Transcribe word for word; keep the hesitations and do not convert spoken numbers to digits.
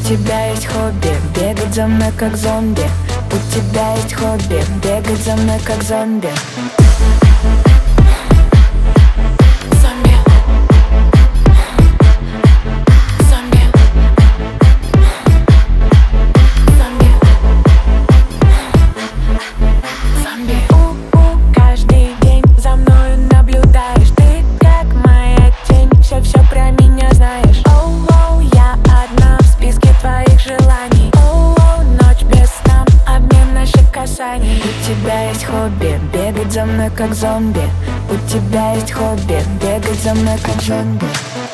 тебя есть хобби бегать за мной как зомби. У тебя есть хобби бегать за мной как зомби. У тебя есть хобби бегать за мной как зомби. У тебя есть хобби бегать за мной как зомби.